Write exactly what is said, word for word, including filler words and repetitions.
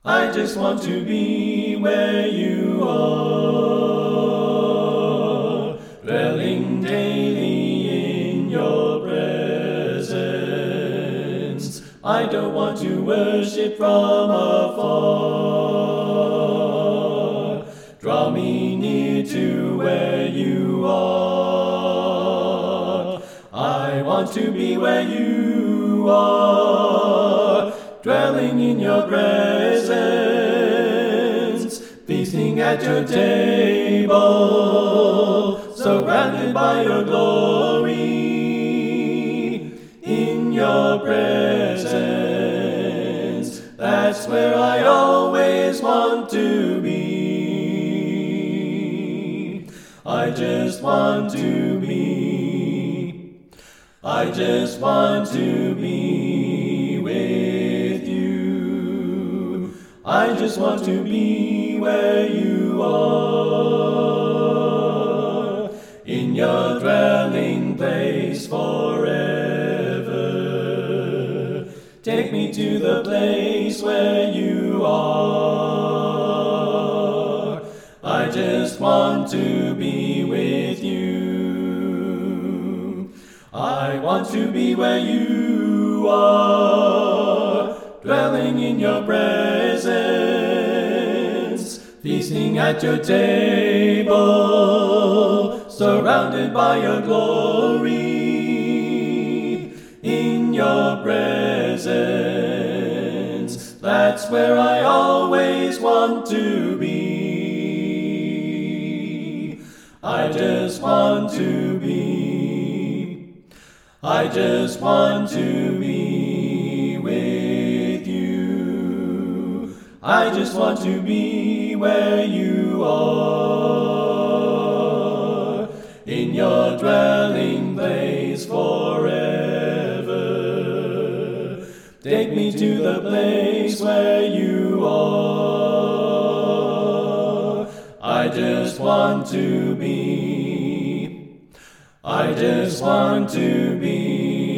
I just want to be where you are, dwelling daily in your presence. I don't want to worship from afar. Draw me near to where you are. I want to be where you are, dwelling in your presence, feasting at your table, surrounded by your glory. In your presence, that's where I always want to be. I just want to be, I just want to be with you. I just want to be where you are, in your dwelling place forever. Take me to the place where you are. I just want to be with you. I want to be where you are, dwelling in your presence, feasting at your table, surrounded by your glory. In your presence, that's where I always want to be. I just want to be, I just want to be with you. I just want to be where you are, in your dwelling place forever. Take me to the place where you are. I just want to be, I just want to be